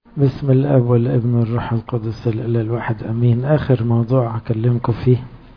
بسم الاب والابن والروح القدس الاله الواحد امين. اخر موضوع هكلمكم فيه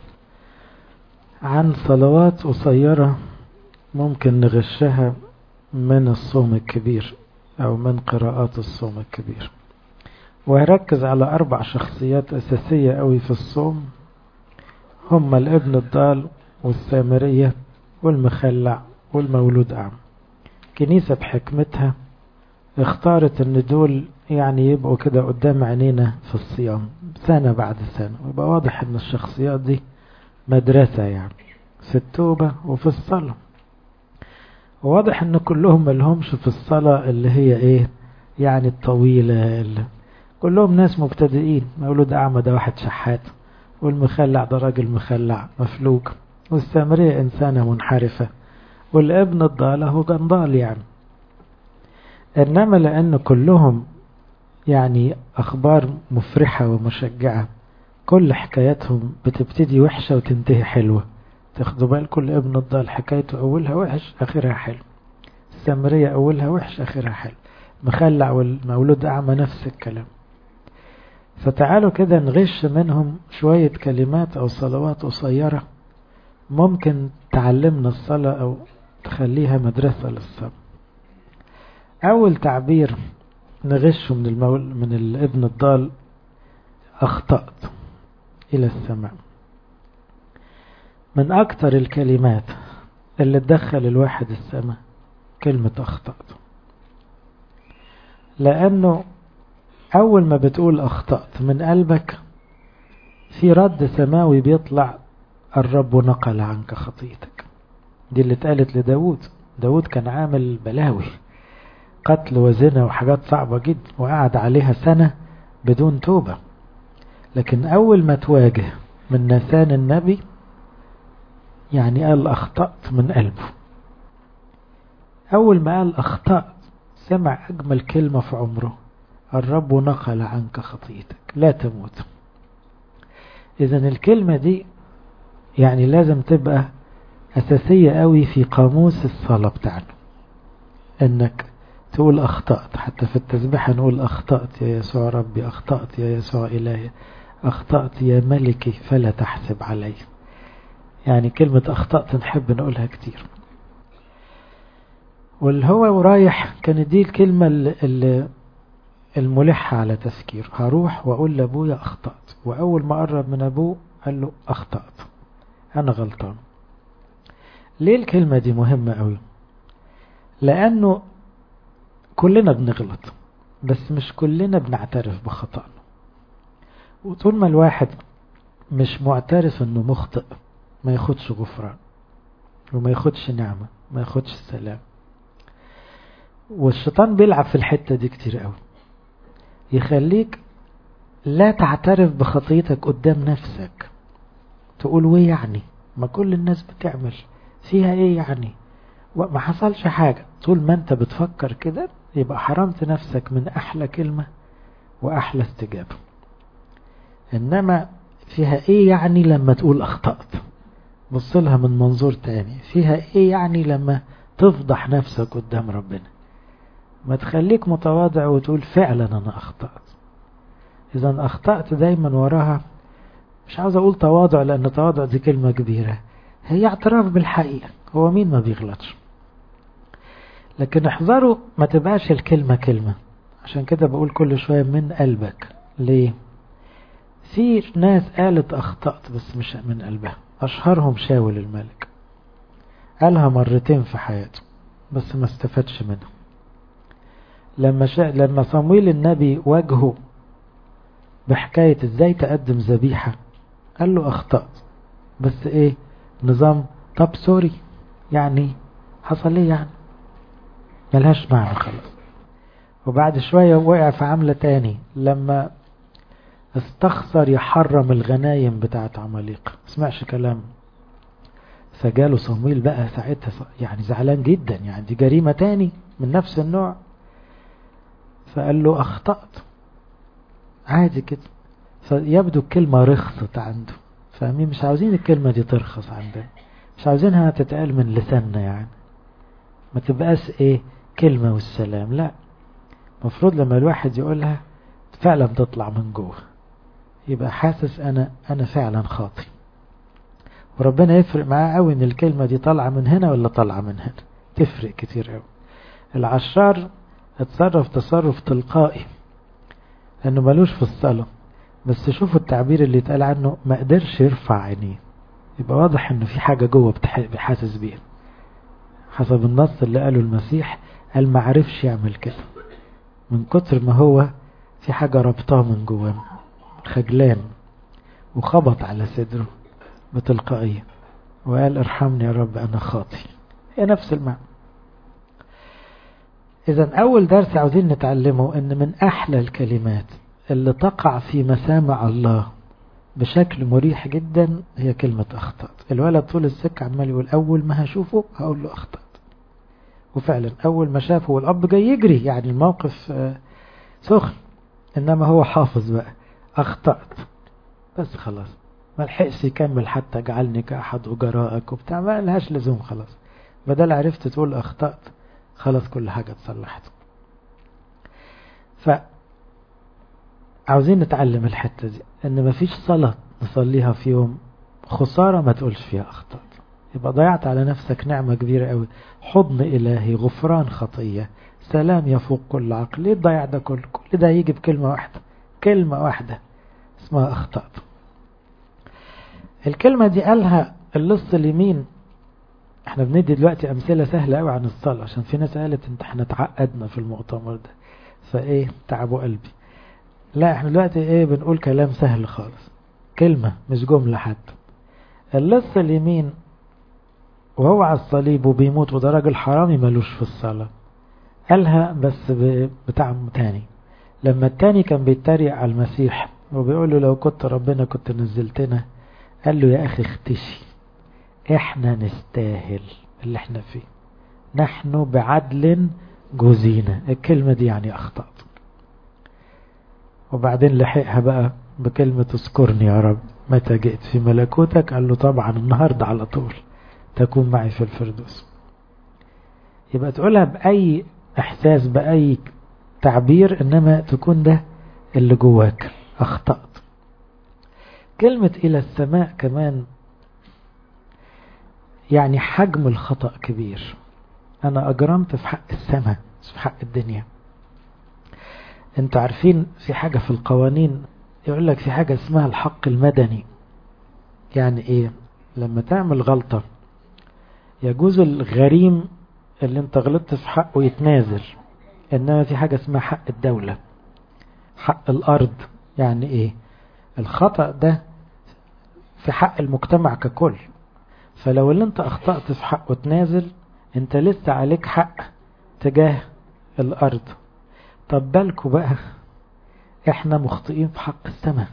عن صلوات قصيرة ممكن نغشها من الصوم الكبير او من قراءات الصوم الكبير، وهركز على 4 شخصيات اساسية قوي في الصوم، هم الابن الضال والسامرية والمخلع والمولود اعمى. كنيسة بحكمتها اختارت ان دول يعني يبقوا كده قدام عينينا في الصيام سنة بعد سنة، ويبقى واضح ان الشخصيات دي مدرسة يعني في التوبة وفي الصلاة. وواضح ان كلهم ملهمش في الصلاة اللي هي ايه يعني الطويلة كلهم ناس مبتدئين. مولود اعمى ده واحد شحات، والمخلع ده راجل مخلع مفلوج، والسامرية انسانة منحرفة، والابن الضال هو جندال يعني. انما لان كلهم يعني اخبار مفرحة ومشجعة، كل حكاياتهم بتبتدي وحشة وتنتهي حلوة. تاخدوا بالكم ابن الضال حكايته اولها وحش اخرها حلو، السامرية اولها وحش اخرها حلو، مخلع والمولود اعمى نفس الكلام. فتعالوا كده نغش منهم شوية كلمات او صلوات قصيرة ممكن تعلمنا الصلاة او تخليها مدرسة للصلاة. اول تعبير نغشه من الابن الضال: اخطأت الى السماء. من اكتر الكلمات اللي تدخل الواحد السماء كلمة اخطأت، لانه اول ما بتقول اخطأت من قلبك في رد سماوي بيطلع: الرب نقل عنك خطيئتك. دي اللي اتقالت لداود. داود كان عامل بلاوي، قتل وزنا وحاجات صعبة جدا، وقعد عليها سنة بدون توبة. لكن اول ما تواجه من نسان النبي يعني قال اخطأت من قلبه. اول ما قال اخطأت سمع اجمل كلمة في عمره: الرب نقل عنك خطيئتك لا تموت. اذا الكلمة دي يعني لازم تبقى اساسية قوي في قاموس الصلاة بتاعنا، انك تقول اخطأت. حتى في التسبيح نقول: اخطأت يا يسوع ربي، اخطأت يا يسوع الهي، اخطأت يا ملكي فلا تحسب علي. يعني كلمة اخطأت نحب نقولها كتير. واللي هو ورايح كان دي الكلمة الملحة على تفكير: هروح واقول لابويا اخطأت. واول ما قرب من ابوه قال له اخطأت، انا غلطان. ليه الكلمة دي مهمة قوي؟ لانه كلنا بنغلط، بس مش كلنا بنعترف بخطأنا. وطول ما الواحد مش معترف انه مخطئ ما ياخدش غفران، وما ياخدش نعمة، ما ياخدش السلام. والشيطان بيلعب في الحتة دي كتير قوي، يخليك لا تعترف بخطيتك قدام نفسك. تقول: ويه يعني، ما كل الناس بتعمل، فيها ايه يعني، وما حصلش حاجة. طول ما انت بتفكر كده يبقى حرمت نفسك من احلى كلمة واحلى استجابة. انما فيها ايه يعني لما تقول اخطأت؟ بص لها من منظور تاني: فيها ايه يعني لما تفضح نفسك قدام ربنا؟ ما تخليك متواضع وتقول: فعلا انا اخطأت. اذا اخطأت دايما وراها، مش عاوز اقول تواضع لان تواضع دي كلمة كبيرة، هي اعتراف بالحقيقة. هو مين ما بيغلطش؟ لكن احذروا ما تبقاش الكلمة كلمة. عشان كده بقول كل شوية من قلبك. ليه؟ في ناس قالت اخطأت بس مش من قلبها. اشهرهم شاول الملك، قالها مرتين في حياته بس ما استفادش منها. لما صمويل النبي واجهه بحكاية ازاي تقدم ذبيحة قال له اخطأت، بس ايه نظام طب سوري يعني حصل ايه يعني، ملهاش معنى خلاص. وبعد شوية وقع في عملة تاني لما استخسر يحرم الغنايم بتاعت عماليق، اسمعش كلام. فجاله صمويل بقى ساعتها يعني زعلان جدا، يعني دي جريمة تاني من نفس النوع. فقال له اخطأت عادي كده. فيبدو الكلمة رخصت عنده. فاهمين؟ مش عاوزين الكلمة دي ترخص عندنا، مش عاوزينها تتقال من لساننا، يعني ما تبقاش ايه كلمة والسلام. لا، مفروض لما الواحد يقولها فعلا تطلع من جوه، يبقى حاسس أنا فعلا خاطي، وربنا يفرق معاه قوي ان الكلمة دي طالعة من هنا ولا طالعة من هنا، تفرق كتير قوي. العشار اتصرف تصرف تلقائي لأنه ملوش في الصلاة، بس شوفوا التعبير اللي اتقال عنه، ما قدرش يرفع عينيه، يبقى واضح انه في حاجة جوه بحاسس بيها. حسب النص اللي قاله المسيح قال ما عرفش يعمل كده من كتر ما هو في حاجة ربطاه من جوه، خجلان، وخبط على صدره بتلقائية وقال ارحمني يا رب أنا خاطي. هي نفس المعنى. إذن أول درس عاوزين نتعلمه إن من أحلى الكلمات اللي تقع في مسامع الله بشكل مريح جدا هي كلمة أخطأت. الولد طول السكة عمال يقول أول ما هشوفه هقول له أخطأت، وفعلا أول ما شافه والأب جاي يجري، يعني الموقف سخن، إنما هو حافظ بقى أخطأت، بس خلاص ما لحقش يكمل حتى جعلني كأحد أجرائك وبتاع، ما لهاش لزوم خلاص، بدل عرفت تقول أخطأت خلاص كل حاجة اتصلحت. فعاوزين نتعلم الحتة دي ان مفيش صلاة نصليها في يوم خسارة ما تقولش فيها أخطأت، يبقى ضيعت على نفسك نعمة كبيرة قوي، حضن إلهي، غفران خطية، سلام يفوق كل عقل. ليه الضياع ده كله؟ كل ده يجي بكلمة واحدة، كلمة واحدة اسمها أخطأت. الكلمة دي قالها اللص اليمين. احنا بندي دلوقتي أمثلة سهلة قوي عن الصلاة، عشان في ناس قالت انت احنا تعقدنا في المؤتمر ده فايه تعبوا قلبي. لا احنا دلوقتي ايه بنقول كلام سهل خالص، كلمة مش جملة حتى. اللص اليمين وهو على الصليب وبيموت وده راجل حرامي ملوش في الصلاة، قالها بس بتعم تاني. لما التاني كان بيتريق على المسيح وبيقول له لو كنت ربنا كنت نزلتنا، قال له يا أخي اختشي، احنا نستاهل اللي احنا فيه، نحن بعدل جوزينا. الكلمة دي يعني أخطأت. وبعدين لحقها بقى بكلمة اذكرني يا رب متى جئت في ملكوتك، قال له طبعا النهاردة على طول تكون معي في الفردوس. يبقى تقولها بأي إحساس بأي تعبير، إنما تكون ده اللي جواك، أخطأت. كلمة إلى السماء كمان يعني حجم الخطأ كبير، أنا أجرمت في حق السماء مش في حق الدنيا. انتوا عارفين في حاجة في القوانين يقول لك في حاجة اسمها الحق المدني. يعني ايه؟ لما تعمل غلطة يجوز الغريم اللي انت غلطت في حقه يتنازل، انما في حاجة اسمها حق الدولة، حق الارض. يعني ايه؟ الخطأ ده في حق المجتمع ككل، فلو اللي انت اخطأت في حقه تنازل انت لسه عليك حق تجاه الارض. طب بالكوا بقى احنا مخطئين في حق السماء،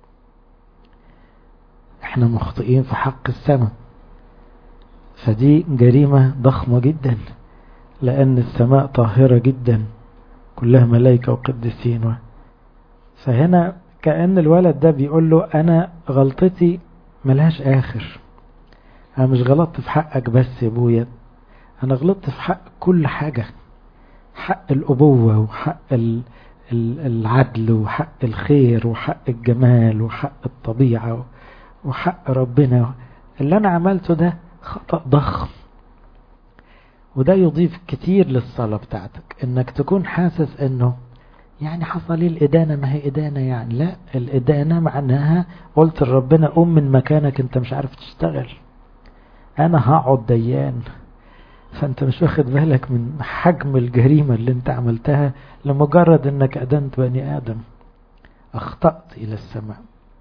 احنا مخطئين في حق السماء، فدي جريمة ضخمة جدا، لأن السماء طاهرة جدا كلها ملائكة وقدسين. فهنا كأن الولد ده بيقول له أنا غلطتي ملهاش آخر، أنا مش غلطت في حقك بس يا ابويا، أنا غلطت في حق كل حاجة، حق الأبوة وحق العدل وحق الخير وحق الجمال وحق الطبيعة وحق ربنا. اللي أنا عملته ده خطأ ضخم، وده يضيف كتير للصلاة بتاعتك، انك تكون حاسس انه يعني حصل لي الإدانة، ما هي إدانة يعني، لا الإدانة معناها قلت لربنا قوم من مكانك انت مش عارف تشتغل، انا هقعد ديان. فانت مش واخد بالك من حجم الجريمة اللي انت عملتها لمجرد انك أدنت بني آدم، اخطأت إلى السماء.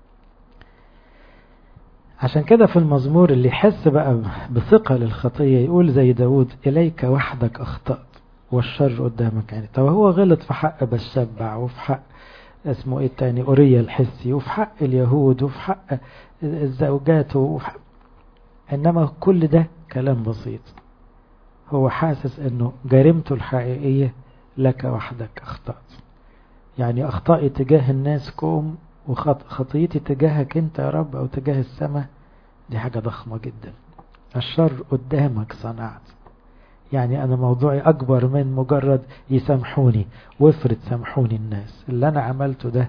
عشان كده في المزمور اللي يحس بقى بثقة للخطية يقول زي داود إليك وحدك أخطأت والشر قدامك. يعني طب هو غلط في حق بشبع وفي حق اسمه ايه التاني أوريا الحسي وفي حق اليهود وفي حق الزوجات وفي حق، إنما كل ده كلام بسيط. هو حاسس انه جريمته الحقيقية لك وحدك أخطأت، يعني أخطائي تجاه الناس كوم وخطيتي تجاهك انت يا رب او تجاه السماء دي حاجة ضخمة جدا. الشر قدامك صنعت، يعني أنا موضوعي أكبر من مجرد يسامحوني، وافرض سامحوني الناس، اللي أنا عملته ده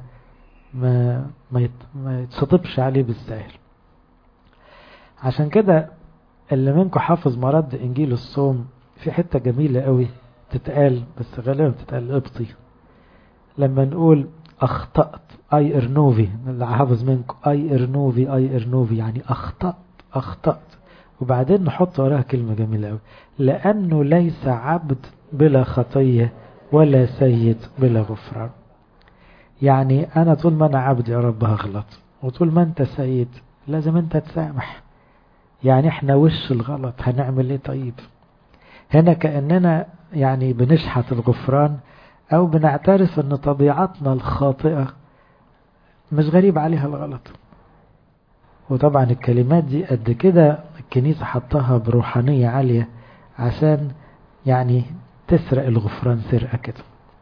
ما يتشطبش عليه بالسهل. عشان كده اللي منكم حافظ مرد إنجيل الصوم في حتة جميلة قوي تتقال، بس غالبا تتقال قبطي، لما نقول أخطأت أي إرنوفي، اللي حافظ منكم أي إرنوفي أي إرنوفي يعني أخطأت، وبعدين نحط وراها كلمة جميلة قوي، لأنه ليس عبد بلا خطية ولا سيد بلا غفران. يعني أنا طول ما أنا عبد يا رب هغلط، وطول ما أنت سيد لازم أنت تسامح. يعني احنا وش الغلط هنعمل ايه؟ طيب هنا كأننا يعني بنشحت الغفران، او بنعترف ان طبيعتنا الخاطئة مش غريب عليها الغلط. وطبعا الكلمات دي قد كده الكنيسة حطها بروحانية عالية عشان يعني تسرق الغفران سرقة كده.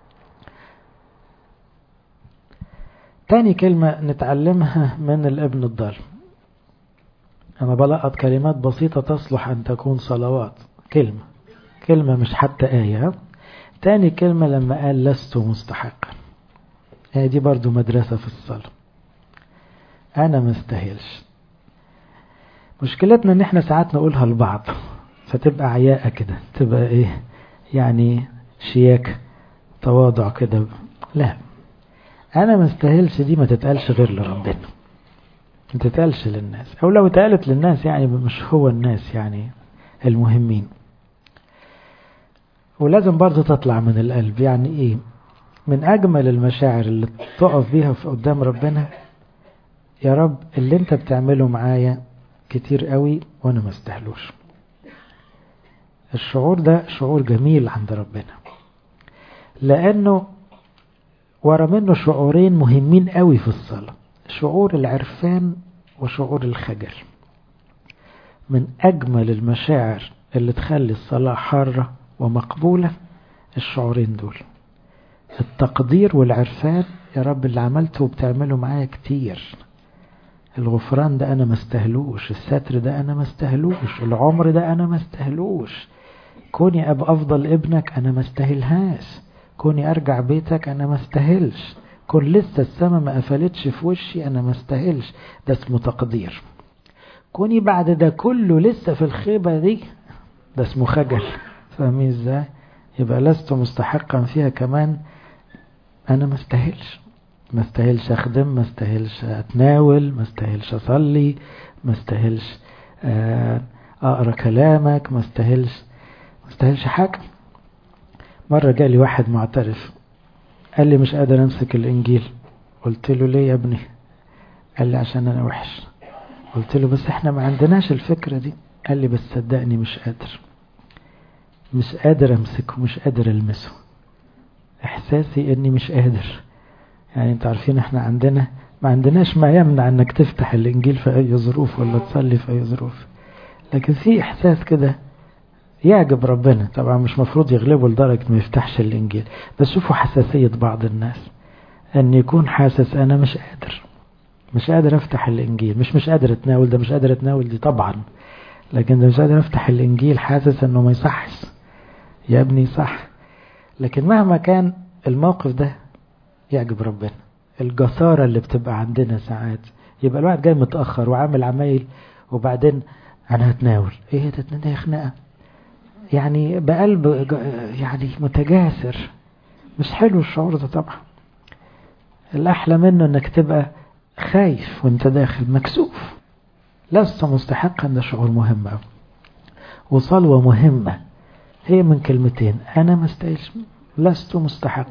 تاني كلمة نتعلمها من الابن الضال، أنا بلقط كلمات بسيطة تصلح أن تكون صلوات، كلمة مش حتى آية. تاني كلمة لما قال لست مستحقا، دي برضو مدرسة في الصلاة. أنا مستاهلش. مشكلتنا ان احنا ساعات نقولها لبعض فتبقى عياءة كده، تبقى ايه يعني شياك تواضع كده. لا، أنا مستاهلش دي ما تتقالش غير لربنا، ما تتقالش للناس، أو لو اتقالت للناس يعني مش هو الناس يعني المهمين. ولازم برضو تطلع من القلب. يعني ايه؟ من أجمل المشاعر اللي تقف بيها في قدام ربنا، يا رب اللي انت بتعمله معايا كتير قوي وانا ما استاهلوش. الشعور ده شعور جميل عند ربنا، لأنه ورا منه شعورين مهمين قوي في الصلاة، شعور العرفان وشعور الخجل. من أجمل المشاعر اللي تخلي الصلاة حارة ومقبولة الشعورين دول، التقدير والعرفان، يا رب اللي عملته وبتعمله معايا كتير، الغفران ده أنا ما استهلوش، الستر ده أنا ما استهلوش، العمر ده أنا ما استهلوش، كوني أبقى أفضل ابنك أنا ما استهلهاش، كوني أرجع بيتك أنا ما استهلش، كون لسه السما ما قفلتش في وشي أنا ما استهلش، ده اسمه تقدير. كوني بعد ده كله لسه في الخيبة دي، ده اسمه خجل. فاهمين ازاي؟ يبقى لست مستحقا فيها كمان، أنا ما استهلش، ما استهلش أخدم، ما استهلش أتناول، ما استهلش أصلي، ما استهلش أقرأ كلامك، ما استهلش حاجة. مرة جالي واحد معترف قال لي مش قادر أمسك الإنجيل. قلت له ليه يا ابني؟ قال لي عشان أنا وحش. قلت له بس احنا ما عندناش الفكرة دي. قال لي بس صدقني مش قادر أمسكه، مش قادر ألمسه، إحساسي إني مش قادر. يعني انتوا عارفين احنا ما عندناش ما يمنع انك تفتح الإنجيل في أي ظروف ولا تصلي في أي ظروف، لكن في إحساس كده يعجب ربنا. طبعا مش مفروض يغلبه لدرجة ما يفتحش الإنجيل، بس شوفوا حساسية بعض الناس، أن يكون حاسس أنا مش قادر أفتح الإنجيل، مش قادر أتناول، ده مش قادر أتناول دي طبعا، لكن ده مش قادر أفتح الإنجيل، حاسس أنه ما يصحش. يا ابني صح، لكن مهما كان الموقف ده يعجب ربنا. الجسارة اللي بتبقى عندنا ساعات، يبقى الواحد جاي متأخر وعامل عمايل، وبعدين أنا هتناول إيه؟ ده خناقة يعني بقلب يعني متجاسر، مش حلو الشعور ده طبعا. الأحلى منه أنك تبقى خايف وانت داخل مكسوف. لست مستحقا، ده شعور مهم أوي، وصلوة مهمة هي من كلمتين، أنا مستاهلش، لست مستحق.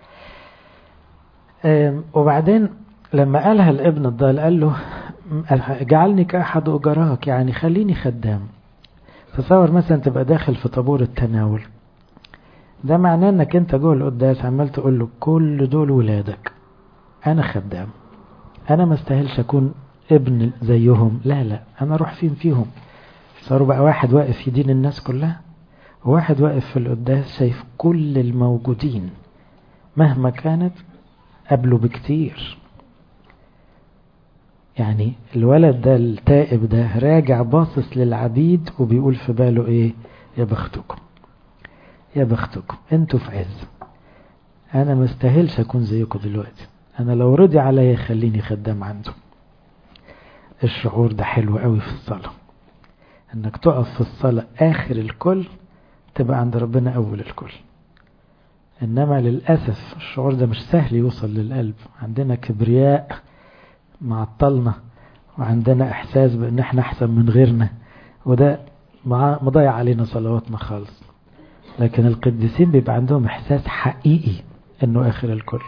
وبعدين لما قالها الابن الضال قال له جعلني كأحد أجراك، يعني خليني خدام. تصور مثلا تبقى داخل في طابور التناول، ده معناه انك انت جوه القداس عمال تقول له كل دول ولادك، انا خدام، انا ما استاهلش اكون ابن زيهم، لا انا اروح فيهم. صاروا بقى واحد واقف يدين الناس كلها، وواحد واقف في القداس شايف كل الموجودين مهما كانت قبله بكتير. يعني الولد ده التائب ده راجع باصص للعبيد وبيقول في باله ايه؟ يا بختكم، يا بختكم انتوا في عز، انا ما استاهلش اكون زيكم دلوقتي، انا لو رضي عليا يخليني خدام عنده. الشعور ده حلو قوي في الصلاة، انك تقف في الصلاة اخر الكل تبقى عند ربنا اول الكل. انما للأسف الشعور ده مش سهل يوصل للقلب، عندنا كبرياء معطلنا، وعندنا احساس بان احنا احسن من غيرنا، وده مضيع علينا صلواتنا خالص. لكن القديسين بيبقى عندهم احساس حقيقي انه اخر الكل،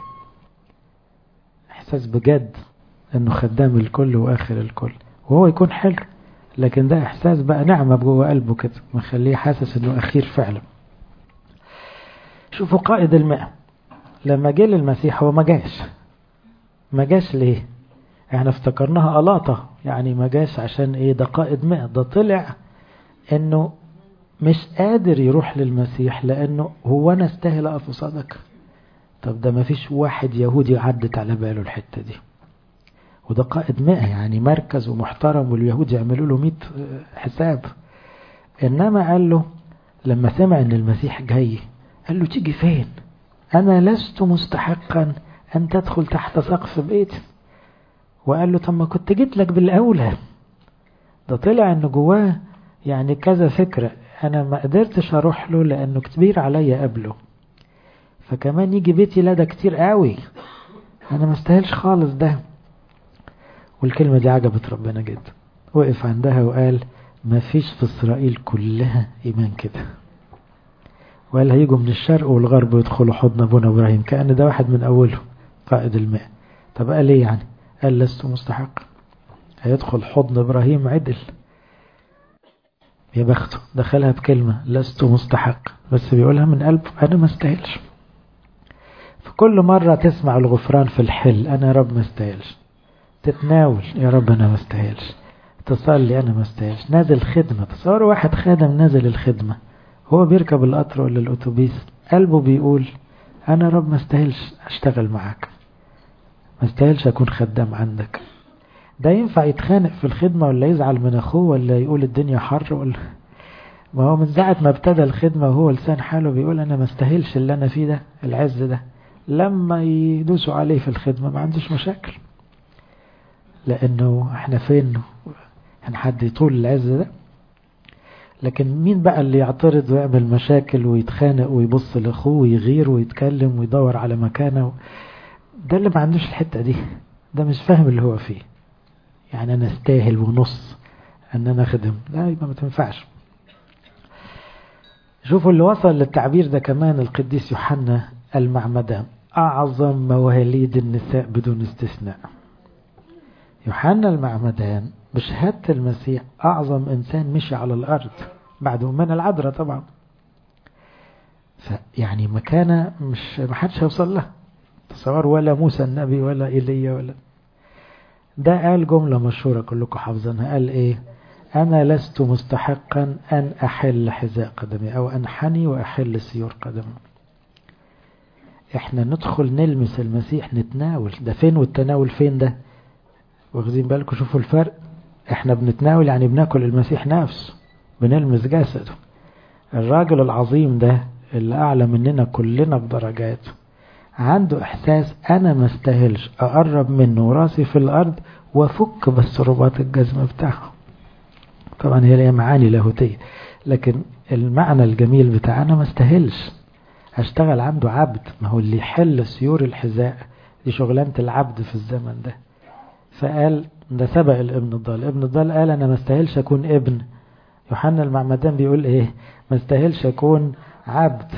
احساس بجد انه خدام الكل واخر الكل، وهو يكون حلو، لكن ده احساس بقى نعمة جوه قلبه كده مخليه حاسس انه اخير فعلا. شوفوا قائد المئة لما جه للمسيح هو ما جاش ليه؟ احنا افتكرناها قلاطة، يعني ما جاش عشان ايه؟ ده قائد مئة، ده طلع انه مش قادر يروح للمسيح لانه هو انا استاهل اقف قصادك. طب ده ما فيش واحد يهودي عدت على باله الحتة دي، وده قائد مئة يعني مركز ومحترم، واليهود يعملوا له 100 حساب. انما قال له لما سمع ان المسيح جاي قال له تيجي فين؟ انا لست مستحقا ان تدخل تحت سقف بيتي. وقال له طب ما كنت جيت لك بالاولى. ده طلع انه جواه يعني كذا فكرة، انا ما قدرتش اروح له لانه كبير عليا قبله، فكمان يجي بيتي لا ده كتير قوي، انا ما استاهلش خالص ده. والكلمة دي عجبت ربنا جدا، وقف عندها وقال ما فيش في اسرائيل كلها ايمان كده. وقال هيجوا من الشرق والغرب ويدخلوا حضن ابونا ابراهيم، كأن ده واحد من اوله قائد الماء. طب قال ايه يعني؟ قال لست مستحق، هيدخل حضن ابراهيم عدل. يا بخته دخلها بكلمة لست مستحق، بس بيقولها من قلبه انا ما استاهلش. فكل مرة تسمع الغفران في الحل انا يا رب ما استاهلش، تتناول يا رب انا ما استاهلش، تصلي انا ما استاهلش، نازل خدمة. تصور واحد خادم نازل الخدمة هو بيركب القطر ولا الاتوبيس قلبه بيقول انا رب ما استاهلش اشتغل معاك، ما استاهلش اكون خدام عندك. ده ينفع يتخانق في الخدمة ولا يزعل من اخوه ولا يقول الدنيا حر ولا؟ ما هو من ساعة ما ابتدى الخدمة وهو لسان حاله بيقول انا ما استاهلش اللي انا فيه ده، العز ده. لما يدوسوا عليه في الخدمة ما عندوش مشاكل، لانه احنا فين حد يطول العز ده؟ لكن مين بقى اللي يعترض ويعمل مشاكل ويتخانق ويبص لاخوه ويغير ويتكلم ويدور على مكانه؟ ده اللي ما عندوش الحتة دي، ده مش فاهم اللي هو فيه. يعني انا استاهل ونص ان انا اخدم، لا يبقى ما تنفعش. شوفوا اللي وصل للتعبير ده كمان القديس يوحنا المعمدان، اعظم مواليد النساء بدون استثناء. يوحنا المعمدان بشهادة المسيح أعظم إنسان مشي على الأرض بعد أمنا العذراء طبعا، يعني مكانة مش محدش هيوصل لها تصور، ولا موسى النبي ولا إيليا ولا. ده قال جملة مشهورة كلكم حافظينها، قال إيه؟ أنا لست مستحقا أن أحل حذاء قدمي أو أنحني وأحل سيور قدمي. إحنا ندخل نلمس المسيح نتناول، ده فين والتناول فين ده؟ واخدين بالكم؟ شوفوا الفرق، احنا بنتناول يعني بناكل المسيح نفسه، بنلمس جسده. الراجل العظيم ده اللي اعلى مننا كلنا بدرجات عنده احساس انا ما استاهلش اقرب منه راسي في الارض وافك بس رباط الجزمة بتاعه. طبعا هي ليها معاني لاهوتية، لكن المعنى الجميل بتاع انا ما استاهلش اشتغل عنده عبد. ما هو اللي يحل سيور الحذاء دي شغلانة العبد في الزمن ده. فقال ده سبق الابن الضال. ابن الضال قال انا ما استاهلش اكون ابن. يوحنا المعمدان بيقول ايه؟ ما استاهلش اكون عبد.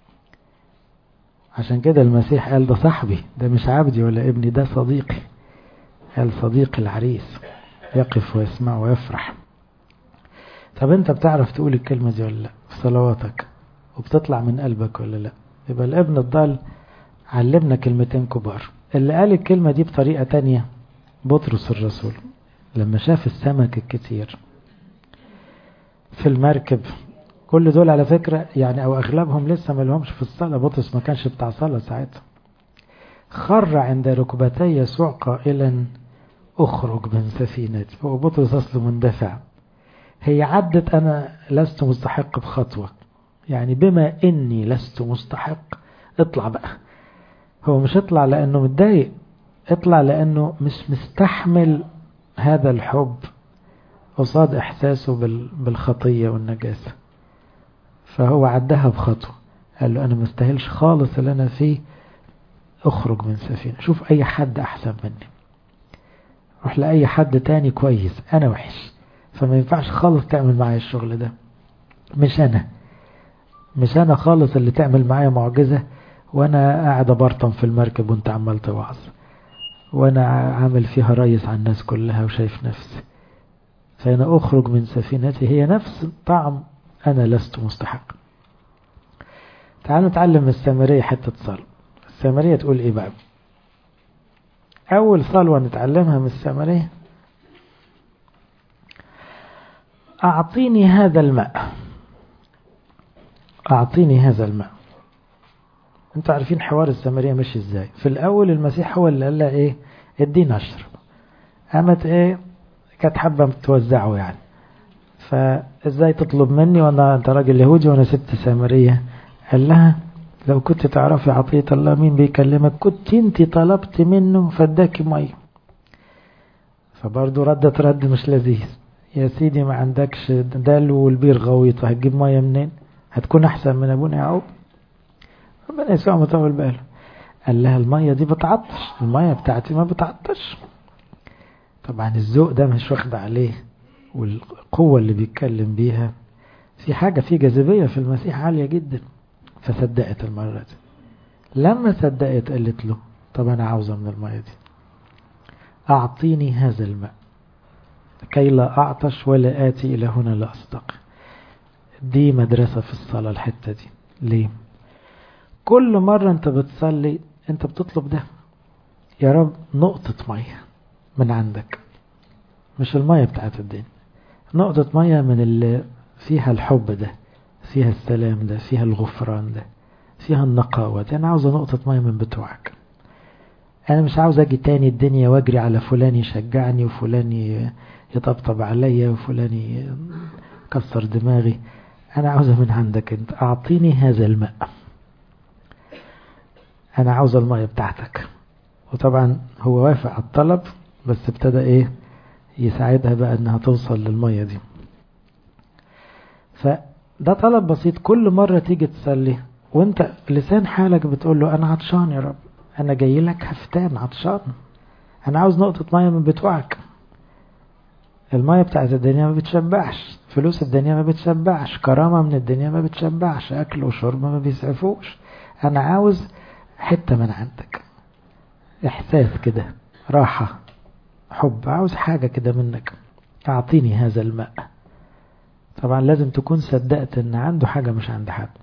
عشان كده المسيح قال ده صاحبي، ده مش عبدي ولا ابني، ده صديقي. قال صديق العريس يقف ويسمع ويفرح. طب انت بتعرف تقول الكلمة دي ولا لا في صلواتك؟ وبتطلع من قلبك ولا لا؟ يبقى الابن الضال علمنا كلمتين كبار. اللي قال الكلمة دي بطريقة تانية بطرس الرسول، لما شاف السمك الكتير في المركب. كل دول على فكرة يعني او اغلبهم لسه ما لهمش في الصلاة، بطرس ما كانش بتاع صلاة ساعتها. خر عند ركبتي يسوع قائلا اخرج من سفينتي. هو بطرس اصله مندفع، هي عدت انا لست مستحق بخطوة، يعني بما إني لست مستحق اطلع بقى. هو مش اطلع لأنه متضايق، اطلع لأنه مش مستحمل هذا الحب قصاد إحساسه بالخطية والنجاسة. فهو عدها بخطوة، قال له أنا مستاهلش خالص اللي أنا فيه، اخرج من سفينة، شوف أي حد أحسن مني، روح لأي حد تاني كويس، أنا وحش، فما ينفعش خالص تعمل معايا الشغل ده. مش أنا خالص اللي تعمل معايا معجزة وأنا قاعد برطم في المركب وأنت عمال توعظ، وأنا عامل فيها ريس على الناس كلها وشايف نفسي. فأنا أخرج من سفينتي هي نفس طعم أنا لست مستحق. تعالوا نتعلم من السامرية حتة صلاة. السامرية تقول إيه بقى؟ أول صلوة نتعلمها من السامرية: أعطيني هذا الماء، أعطيني هذا الماء. أنتوا عارفين حوار السامرية ماشي إزاي؟ في الأول المسيح هو اللي قال لها إيه؟ ادينا أشرب. قامت إيه؟ كانت حابة توزعه يعني، فإزاي تطلب مني وأنا أنت راجل يهودي وأنا ست سامرية؟ قال لها لو كنت تعرفي عطية الله مين بيكلمك كنت انت طلبت منه فاداكي مية. فبرضه ردت رد مش لذيذ: يا سيدي ما عندكش دلو والبير غويط، هتجيب مية منين؟ هتكون احسن من ابونا يعقوب؟ ربنا يسوع مطول باله، قال لها المية دي بتعطش، المية بتاعتي ما بتعطش. طبعا الذوق ده مش واخد عليه، والقوة اللي بيتكلم بيها في حاجة، في جاذبية في المسيح عالية جدا. فصدقت المرة دي. لما صدقت قالت له طب أنا عاوزة من المية دي، أعطيني هذا الماء كي لا أعطش ولا آتي إلى هنا لا أستقي. دي مدرسة في الصلاة الحتة دي. ليه؟ كل مرة أنت بتصلي أنت بتطلب ده: يا رب نقطة مية من عندك، مش المية بتاعت الدين، نقطة مية من اللي فيها الحب ده، فيها السلام ده، فيها الغفران ده، فيها النقاوة دي. أنا عاوز نقطة مية من بتوعك. أنا مش عاوز أجي تاني الدنيا واجري على فلان يشجعني وفلان يطبطب عليا وفلان يكسر دماغي. أنا عاوزة من عندك أنت، أعطيني هذا الماء، أنا عاوز المية بتاعتك. وطبعا هو وافق على الطلب، بس ابتدى إيه يساعدها بقى أنها توصل للمية دي. فده طلب بسيط. كل مرة تيجي تصلي وانت لسان حالك بتقول له أنا عطشان يا رب، أنا جاي لك هفتان عطشان، أنا عاوز نقطة مية من بتوعك. المية بتاعت الدنيا ما بتشبعش، فلوس الدنيا ما بتشبعش، كرامة من الدنيا ما بتشبعش، أكل وشرب ما بيسعفوش. أنا عاوز حتة من عندك، إحساس كده، راحة، حب، عاوز حاجة كده منك. أعطيني هذا الماء. طبعا لازم تكون صدقت أن عنده حاجة مش عند حد.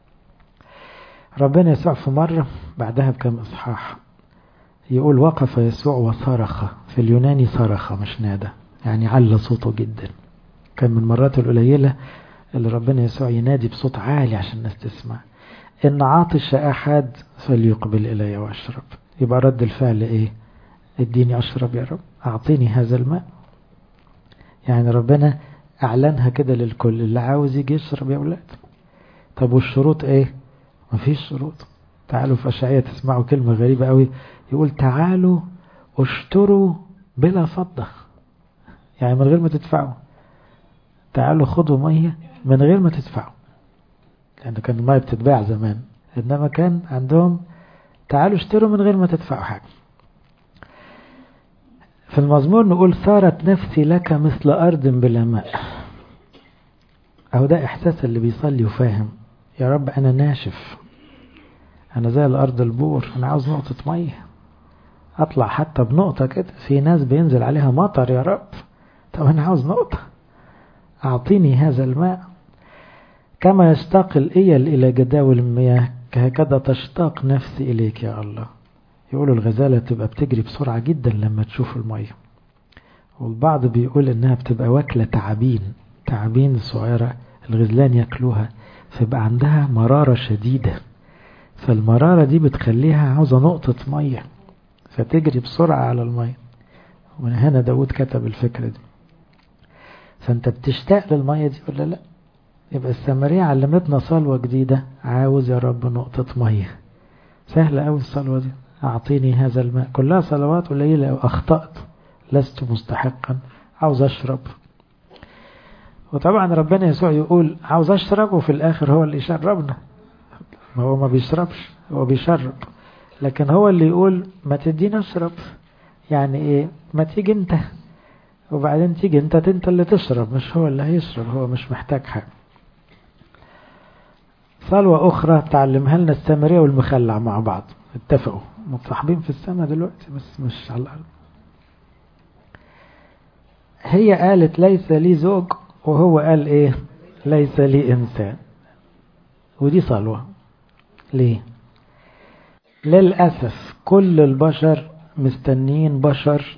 ربنا يسوع في مرة بعدها بكم إصحاح يقول وقف يسوع وصرخ. في اليوناني صرخ مش نادى، يعني على صوته جدا. كان من مرات القليلة اللي ربنا يسوع ينادي بصوت عالي عشان الناس تسمع: إن عاطش أحد فليقبل إلي وأشرب. يبقى رد الفعل إيه؟ اديني أشرب يا رب، أعطيني هذا الماء. يعني ربنا أعلنها كده للكل، اللي عاوز يجي يشرب يا أولاد. طب والشروط إيه؟ مفيش شروط. تعالوا في أشعية تسمعوا كلمة غريبة قوي، يقول تعالوا اشتروا بلا فضة، يعني من غير ما تدفعوا. تعالوا خدوا مية من غير ما تدفعوا، لأنه كان المية بتتباع زمان، إنما كان عندهم تعالوا اشتروا من غير ما تدفعوا حاجة. في المزمور نقول صارت نفسي لك مثل أرض بلا ماء. أو ده إحساس اللي بيصلي وفاهم: يا رب أنا ناشف، أنا زي الأرض البور، أنا عاوز نقطة مية، أطلع حتى بنقطة كده. في ناس بينزل عليها مطر يا رب، طب أنا عاوز نقطة، أعطيني هذا الماء. كما يشتاق الإيل إلى جداول المياه هكذا تشتاق نفسي إليك يا الله. يقولوا الغزالة تبقى بتجري بسرعة جدا لما تشوف المية، والبعض بيقول إنها بتبقى واكلة تعابين صغيرة الغزلان يأكلوها، فيبقى عندها مرارة شديدة، فالمرارة دي بتخليها عاوزة نقطة مية فتجري بسرعة على المية. ومن هنا داود كتب الفكرة دي. فأنت بتشتاق للمية دي ولا لا؟ يبقى السامرية علمتنا صلوة جديدة. عاوز يا رب نقطة مية. سهلة أوي الصلوة دي، أعطيني هذا الماء. كلها صلوات قليلة. أو أخطأت لست مستحقا، عاوز أشرب. وطبعا ربنا يسوع يقول عاوز أشرب، وفي الآخر هو اللي يشربنا. هو ما بيشربش، هو بيشرب، لكن هو اللي يقول ما تدينا أشرب. يعني إيه؟ ما تيجي أنت، وبعدين تيجي أنت اللي تشرب، مش هو اللي هيشرب. هو مش محتاج حاجة. صلوة أخرى تعلمها لنا السامرية والمخلع مع بعض، اتفقوا متصاحبين في السماء دلوقتي بس مش على الأرض. هي قالت ليس لي زوج، وهو قال إيه؟ ليس لي إنسان. ودي صلوة. ليه؟ للأسف كل البشر مستنين بشر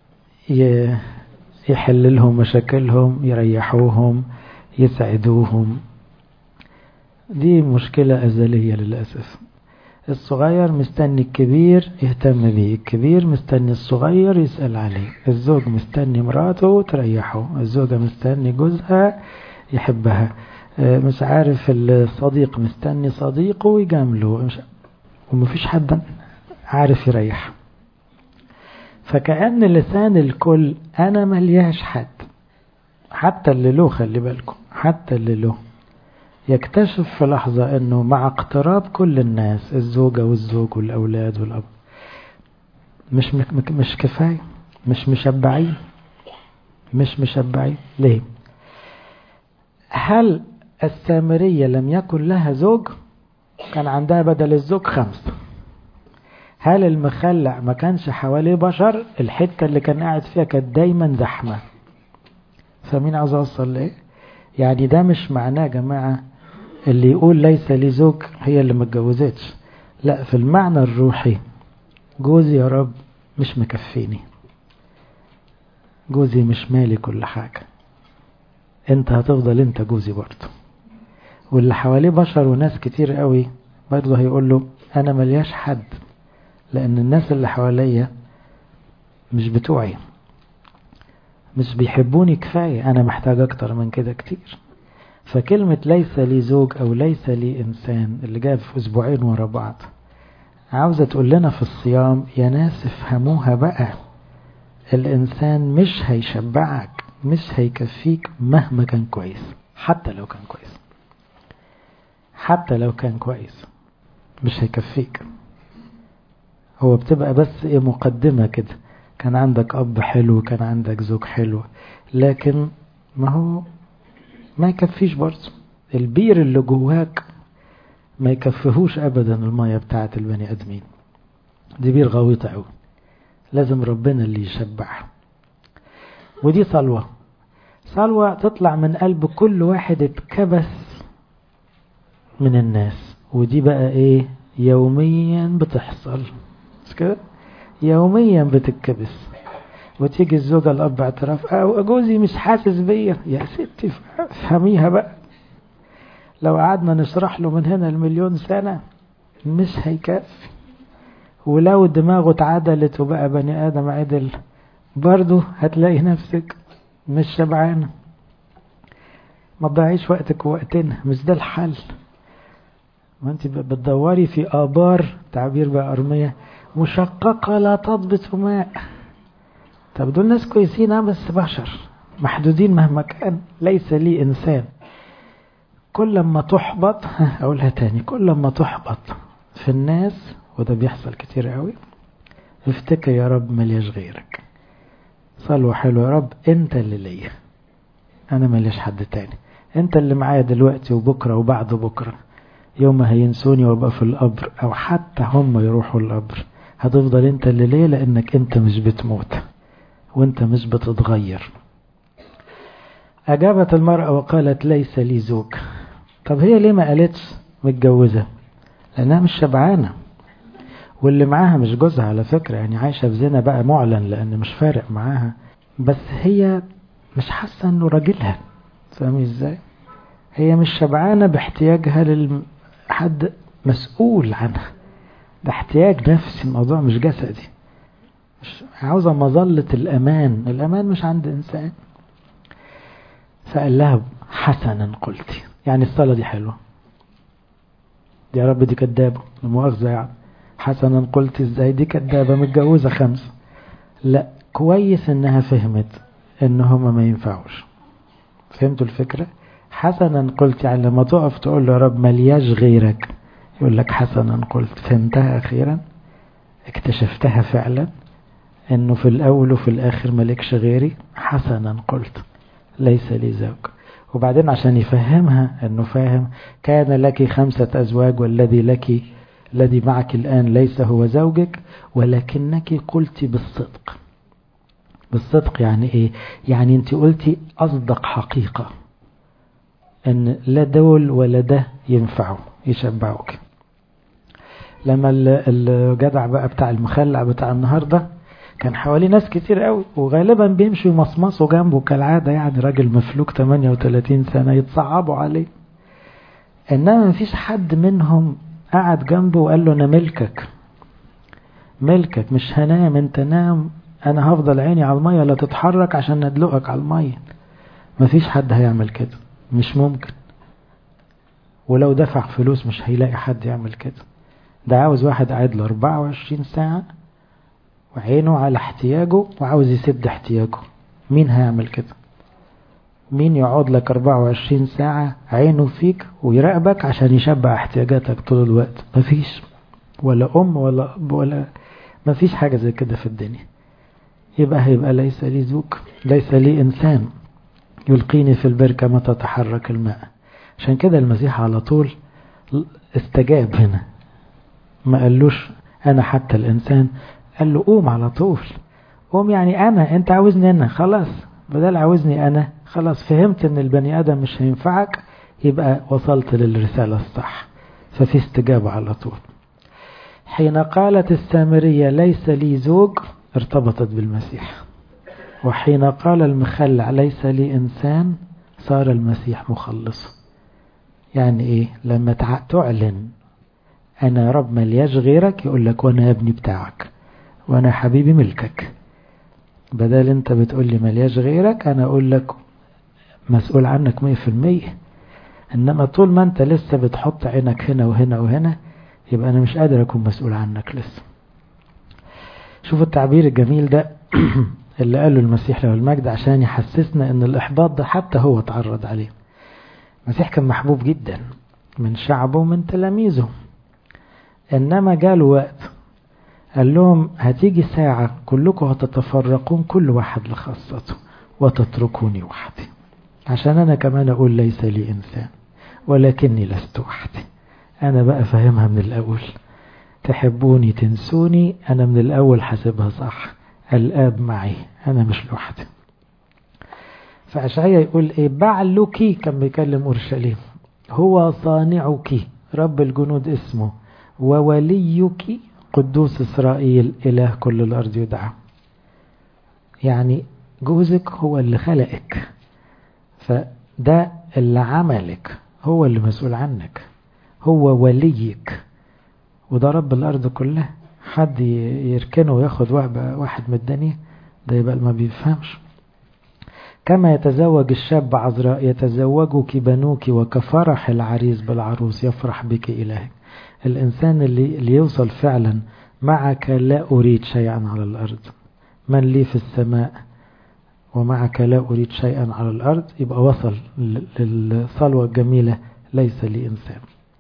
يحل لهم مشاكلهم، يريحوهم، يسعدوهم. دي مشكلة أزلية للأسف. الصغير مستني الكبير يهتم بيه، الكبير مستني الصغير يسأل عليه، الزوج مستني مراته تريحه، الزوجة مستني جوزها يحبها، مش عارف الصديق مستني صديقه يجامله، ومفيش حد عارف يريح. فكأن لسان الكل أنا ملياش حد. حتى اللي له، خلي بالكم، حتى اللي له يكتشف في لحظة أنه مع اقتراب كل الناس، الزوجة والزوج والأولاد والأب، مش كفاية، مش مشبعين. ليه؟ هل السامرية لم يكن لها زوج؟ كان عندها بدل الزوج 5. هل المخلع ما كانش حواليه بشر؟ الحتة اللي كان قاعد فيها كانت دايما زحمة. فمين عاوز أوصل لإيه؟ يعني ده مش معناه يا جماعة اللي يقول ليس لي زوج هي اللي متجوزتش. لا، في المعنى الروحي، جوزي يا رب مش مكفيني، جوزي مش مالي كل حاجة، انت هتفضل انت جوزي برضه. واللي حواليه بشر وناس كتير قوي برضه هيقول له انا ملياش حد، لان الناس اللي حواليا مش بتوعي، مش بيحبوني كفاية، انا محتاج اكتر من كده كتير. فكلمة ليس لي زوج او ليس لي انسان اللي جاب في اسبوعين ورا بعض عاوزة تقول لنا في الصيام يا ناس افهموها بقى. الانسان مش هيشبعك، مش هيكفيك مهما كان كويس. حتى لو كان كويس مش هيكفيك. هو بتبقى بس مقدمة كده. كان عندك اب حلو، كان عندك زوج حلو، لكن ما يكفيش برضه. البير اللي جواك ما يكفيهوش ابدا المية بتاعت البني ادمين. دي بير غويطة قوي، لازم ربنا اللي يشبعها. ودي صلوة تطلع من قلب كل واحد اتكبس من الناس. ودي بقى ايه؟ يوميا بتحصل، مش كده؟ يوميا بتتكبس. وتيجي الزوجة الأب اعتراف جوزي مش حاسس بيا. يا ستي فهميها بقى. لو قعدنا نشرح له من هنا المليون سنة مش هيكفي. ولو دماغه اتعدلت وبقى بني آدم عدل برضه هتلاقي نفسك مش شبعانة. ما تضيعيش وقتك ووقتنا، مش ده الحل. ما انت بتدوري في آبار، تعبير بقى أرمية مشققة لا تضبط ماء. طب دول ناس كويسين بس بشر محدودين مهما كان. ليس لي إنسان. كل ما تحبط، أقولها تاني، كل ما تحبط في الناس، وده بيحصل كتير قوي، افتكر يا رب ملياش غيرك. صلوة حلوة، يا رب انت اللي ليا، انا ملياش حد تاني. انت اللي معايا دلوقتي وبكرة وبعد بكرة. يوم ما هينسوني وابقى في القبر، او حتى هم يروحوا القبر، هتفضل انت اللي ليا، لانك انت مش بتموت وانت مش بتتغير. اجابت المرأة وقالت ليس لي زوج. طب هي ليه ما قالتش متجوزة؟ لانها مش شبعانة. واللي معاها مش جوزها على فكرة، يعني عايشة بزنا بقى معلن، لان مش فارق معاها، بس هي مش حاسة انه راجلها. فاهمي ازاي؟ هي مش شبعانة باحتياجها لحد مسؤول عنها. ده احتياج نفسي، الموضوع مش جسدي. مش عاوزة مظلة الأمان مش عند إنسان. فقال لها حسنا قلتي، يعني الصلاة دي حلوة، دي يا رب دي كدابة، المؤاخذة يعني، حسنا قلت ازاي دي كدابة متجوزة 5. لا، كويس انها فهمت ان هما ما ينفعوش. فهمتوا الفكرة؟ حسنا قلت يعني لما تقف تقول له يا رب ملياش غيرك، يقول لك حسنا قلت. فهمتها اخيرا، اكتشفتها فعلا انه في الاول وفي الاخر ملكش غيري، حسنا قلت ليس لي زوج. وبعدين عشان يفهمها انه فاهم، كان لك 5 أزواج الذي معك الآن ليس هو زوجك، ولكنك قلت بالصدق. بالصدق يعني ايه؟ يعني انت قلتي اصدق حقيقة، ان لا دول ولا ده ينفعوا يشبعوك. لما الجدع بقى بتاع المخلع بتاع النهاردة كان حواليه ناس كتير قوي، وغالبا بيمشوا يمصمصوا جنبه كالعادة، يعني راجل مفلوك 38 سنة يتصعبوا عليه، انما مفيش حد منهم قعد جنبه وقال له انا ملكك، ملكك مش هنام، انت نام، انا هفضل عيني على المية لا تتحرك عشان ندلقك على المية. مفيش حد هيعمل كده، مش ممكن، ولو دفع فلوس مش هيلاقي حد يعمل كده. ده عاوز واحد قاعد له 24 ساعة وعينه على احتياجه وعاوز يسد احتياجه. مين هيعمل كده؟ مين يقعد لك 24 ساعة عينه فيك ويراقبك عشان يشبع احتياجاتك طول الوقت؟ مفيش، ولا أم ولا أب ولا، مفيش حاجة زي كده في الدنيا. هيبقى ليس لي زوج، ليس لي إنسان يلقيني في البركة متى تحرك الماء. عشان كده المسيح على طول استجاب هنا، ما قالوش أنا حتى الإنسان، قال له قوم على طول. قوم يعني أنت عاوزني أنا، خلاص بدل عاوزني أنا، خلاص فهمت أن البني آدم مش هينفعك، يبقى وصلت للرسالة الصح. ففي استجابة على طول. حين قالت السامرية ليس لي زوج، ارتبطت بالمسيح. وحين قال المخلع ليس لي إنسان، صار المسيح مخلصه. يعني إيه؟ لما تعلن أنا رب ملياش غيرك، يقول لك وأنا ابني بتاعك، وأنا حبيبي ملكك. بدل أنت بتقول لي ملياش غيرك، أنا أقول لك مسؤول عنك 100%. إنما طول ما أنت لسه بتحط عينك هنا وهنا وهنا، يبقى أنا مش قادر أكون مسؤول عنك لسه. شوفوا التعبير الجميل ده اللي قاله المسيح له المجد عشان يحسسنا ان الإحباط ده حتى هو تعرض عليه. المسيح كان محبوب جدا من شعبه ومن تلاميذه، إنما جاله وقت قال لهم هتيجي ساعة كلكم هتتفرقون كل واحد لخاصته وتتركوني وحدي، عشان أنا كمان أقول ليس لي إنسان ولكني لست وحدي. أنا بقى فهمها من الأول، تحبوني تنسوني، أنا من الأول حاسبها صح، الآب معي، أنا مش لوحدي. فأشعياء يقول إيه؟ بعلك، كان بيكلم أورشليم، هو صانعك، رب الجنود اسمه، ووليك قدوس إسرائيل، إله كل الأرض يدعى. يعني جوزك هو اللي خلقك، فده اللي عملك، هو اللي مسؤول عنك، هو وليك، وده رب الأرض كلها. حد يركنه وياخد واحد من الدنيا، ده يبقى ما بيفهمش. كما يتزوج الشاب عذراء يتزوجك بنوك، وكفرح العريس بالعروس يفرح بك إلهك. الإنسان اللي يوصل فعلا معك لا أريد شيئا على الأرض، من لي في السماء ومعك لا أريد شيئا على الأرض، يبقى وصل للصلوة الجميلة ليس لي إنسان.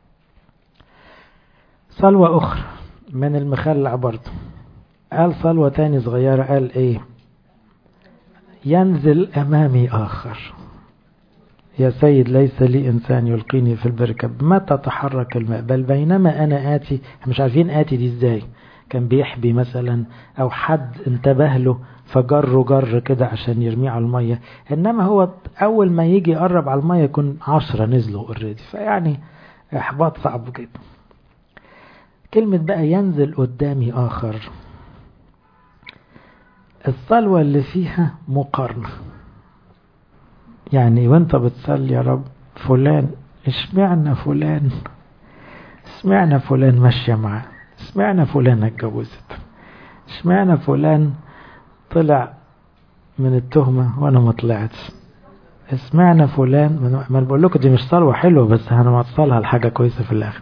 صلوة أخرى من المخلع برضه، قال صلوة تاني صغيرة، قال إيه؟ ينزل أمامي آخر، يا سيد ليس لي إنسان يلقيني في البركة متى تحرك الماء، بل بينما أنا آتي. مش عارفين آتي دي إزاي، كان بيحبي مثلا أو حد انتبه له فجر كده عشان يرميه على المية، إنما هو أول ما يجي يقرب على المية يكون 10 نزلوا اوريدي، فيعني إحباط صعب جدا. كلمة بقى ينزل قدامي آخر، الصلوة اللي فيها مقارنة. يعني وانت بتصلي يا رب فلان، اشمعنا فلان، اشمعنا فلان ماشية معاه، اشمعنا فلان اتجوزت، اشمعنا فلان طلع من التهمة وانا ما طلعتش، اسمعنا فلان، ما بقول لكم دي مش صلوة حلوة بس هنوصلها لحاجة كويسة في الآخر.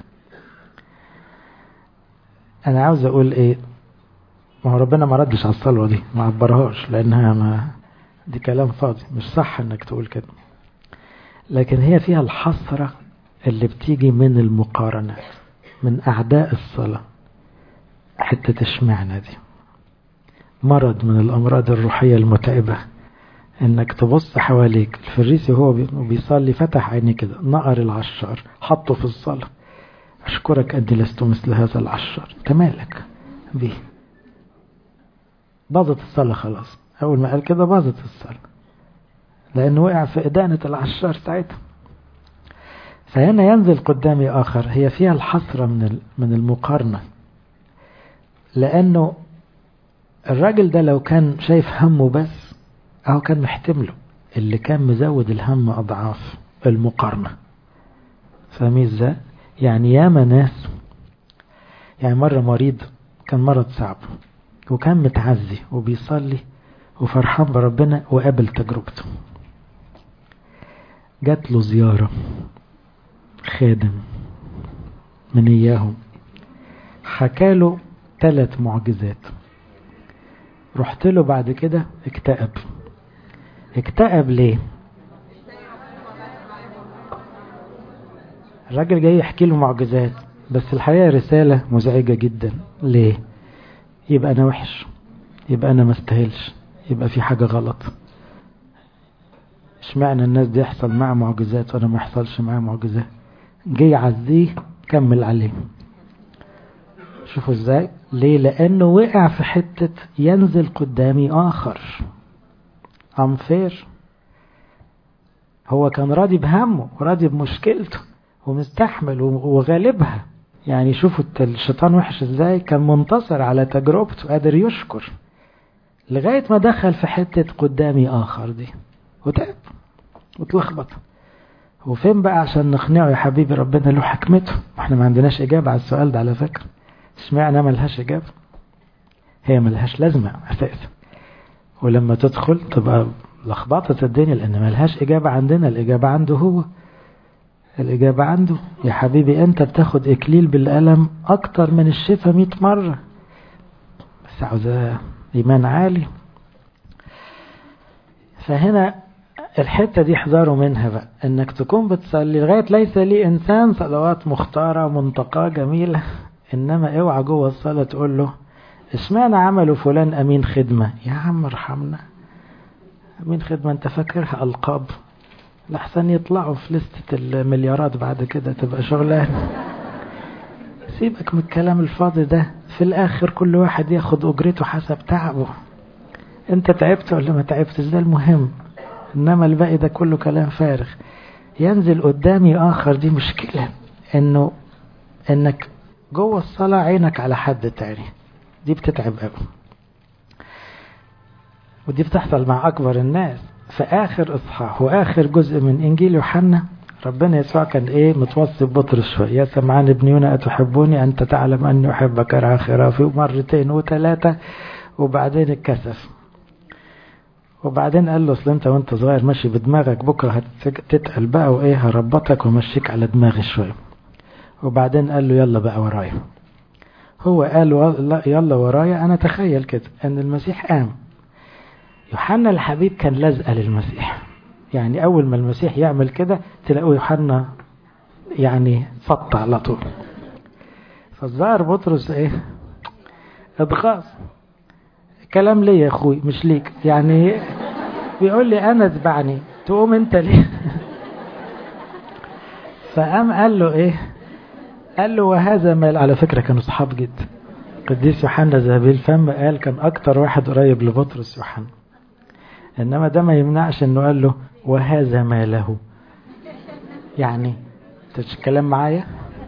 أنا عاوز أقول إيه، ما هو ربنا ما ردش على الصلوة دي، ما عبرهاش، لأنها ما دي كلام فاضي، مش صح إنك تقول كده. لكن هي فيها الحسرة اللي بتيجي من المقارنات، من أعداء الصلاة. حتة اشمعنى دي مرض من الأمراض الروحية المتعبة، إنك تبص حواليك. الفريسي هو بيصلي فتح عيني كده، نقر العشار حطه في الصلاة، أشكرك أني لست مثل هذا العشار. أنت مالك بيه؟ باظت الصلاة خلاص. أول ما قال كده باظت الصلاة، لأنه وقع في إدانة العشار ساعتها. فهنا ينزل قدامي آخر، هي فيها الحسرة من المقارنة. لأنه الراجل ده لو كان شايف همه بس، أو كان محتمله، اللي كان مزود الهم أضعاف المقارنة. فاهمين ازاي؟ يعني ياما ناس، يعني مرة مريض كان مرض صعب وكان متعزي وبيصلي وفرحان بربنا وقابل تجربته. جات له زيارة خادم من إياهم، حكاله 3 معجزات. رحت له بعد كده اكتئب ليه؟ الراجل جاي يحكي له معجزات، بس الحقيقة رسالة مزعجة جدا. ليه؟ يبقى أنا وحش، يبقى أنا ما استاهلش، يبقى في حاجة غلط. اشمعنى الناس دي يحصل معها معجزات وأنا ما يحصلش معها معجزات؟ جاي يعزيه كمل عليه. شوفوا ازاي؟ ليه؟ لأنه وقع في حتة ينزل قدامي آخر unfair. هو كان راضي بهمه وراضي بمشكلته ومستحمل وغالبها. يعني شوفوا الشيطان وحش ازاي، كان منتصر على تجربته، قادر يشكر، لغاية ما دخل في حتة قدامي آخر دي وتعب وتلخبط. وفين بقى عشان نقنعه يا حبيبي ربنا له حكمته؟ احنا ما عندناش إجابة على السؤال ده على فكرة. اشمعنى ملهاش إجابة؟ هي ملهاش لازمة أساسا، ولما تدخل تبقى لخبطة الدنيا، لأن ملهاش إجابة عندنا، الإجابة عنده هو. الإجابة عنده. يا حبيبي أنت بتاخد إكليل بالألم أكتر من الشفا 100 مرة، بس عاوزة إيمان عالي. فهنا الحتة دي احذروا منها بقى، انك تكون بتصلي لغاية ليس لي انسان صلوات مختارة منتقاة جميلة، انما اوعى جوه الصلاة تقول له اشمعنى عملوا فلان امين خدمة. يا عم ارحمنا، امين خدمة انت فاكرها القاب؟ لحسن يطلعوا في لستة المليارات بعد كده تبقى شغلانة. سيبك من الكلام الفاضي ده، في الاخر كل واحد ياخد اجرته حسب تعبه. انت تعبت ولا ما تعبتش ده المهم، انما الباقي ده كله كلام فارغ. ينزل قدامي اخر دي مشكلة، انك جوه الصلاة عينك على حد تاني، دي بتتعب قوي، ودي بتحصل مع اكبر الناس. في اخر اصحاح واخر جزء من انجيل يوحنا، ربنا يسوع كان ايه متوصي بطرس شوية، يا سمعان ابن يونا اتحبوني انت تعلم اني احبك ارعى خرافي، مرتين وثلاثة، وبعدين اتكسف. وبعدين قال له اصل انت وانت صغير ماشي بدماغك، بكره هتتقل بقى وايه هربطك ومشيك على دماغي شويه. وبعدين قال له يلا بقى ورايا. هو قال لا يلا ورايا. انا تخيل كده ان المسيح قام، يوحنا الحبيب كان لازقه للمسيح، يعني اول ما المسيح يعمل كده تلاقوا يوحنا يعني فط على طول. فالظاهر بطرس ايه اتغاظ، كلام ليه يا اخوي مش ليك، يعني بيقول لي انا اتبعني تقوم انت ليه؟ فقام قال له ايه، قال له وهذا مال. على فكرة كانوا صحاب جدا. قديس يوحنا ذهبي الفم قال كان اكتر واحد قريب لبطرس يوحنا، انما ده ما يمنعش انه قال له وهذا ما له. يعني تتكلم معايا.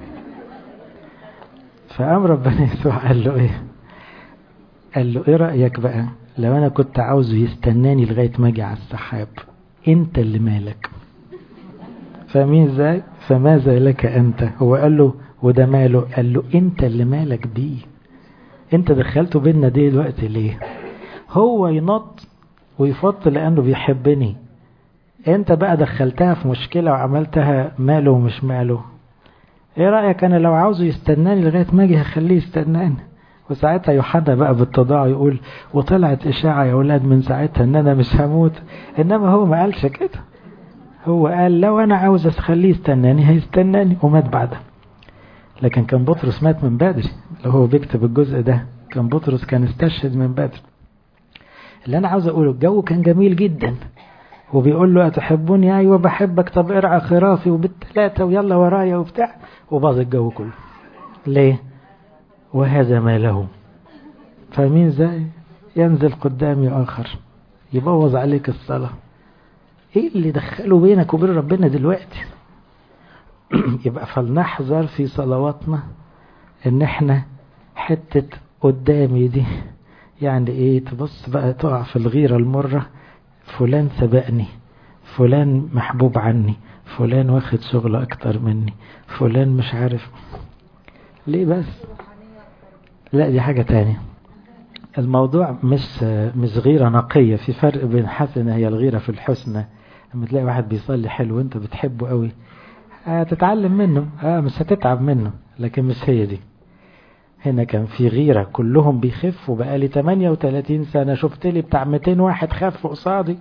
فقام ربنا يسوع قال له ايه، قال له ايه رأيك بقى لو انا كنت عاوزه يستناني لغاية ما اجي على السحاب، انت اللي مالك. فاهمين ازاي؟ فماذا لك انت. هو قال له وده ماله، قال له انت اللي مالك بيه، انت دخلته بيننا دي دلوقتي ليه؟ هو ينط ويفط لانه بيحبني، انت بقى دخلتها في مشكلة وعملتها ماله ومش ماله. ايه رأيك انا لو عاوزه يستناني لغاية ما اجي هخليه يستناني. وساعتها يوحنا بقى بالتضاع يقول وطلعت اشاعة يا اولاد من ساعتها ان انا مش هموت. انما هو ما قالش كده، هو قال لو انا عاوز اخليه يستناني هيستناني، ومات بعدها. لكن كان بطرس مات من بدري. لو هو بيكتب الجزء ده كان بطرس كان استشهد من بدري. اللي انا عاوز اقوله الجو كان جميل جدا، وبيقول له أتحبوني؟ أيوة بحبك. طب ارعى خرافي وبالثلاثة ويلا ورايا وبتاع، وباظ الجو كله. ليه؟ وهذا ما له. فمين زي ينزل قدامي آخر يبوظ عليك الصلاة. ايه اللي دخله بينك وبين ربنا دلوقتي؟ يبقى فلنحذر في صلواتنا ان احنا حتة قدامي دي. يعني ايه؟ تبص بقى تقع في الغيرة المرة، فلان سبقني، فلان محبوب عني، فلان واخد شغل اكتر مني، فلان مش عارف ليه. بس لا، دي حاجة تانية. الموضوع مش غيرة نقية. في فرق بين حسنة، هي الغيرة في الحسنى. لما تلاقي واحد بيصلي حلو وانت بتحبه قوي هتتعلم منه، مش هتتعب منه، لكن مش هي دي. هنا كان في غيرة، كلهم بيخفوا. بقالي 38 سنة شفت لي بتاع 200 واحد خف قصادي،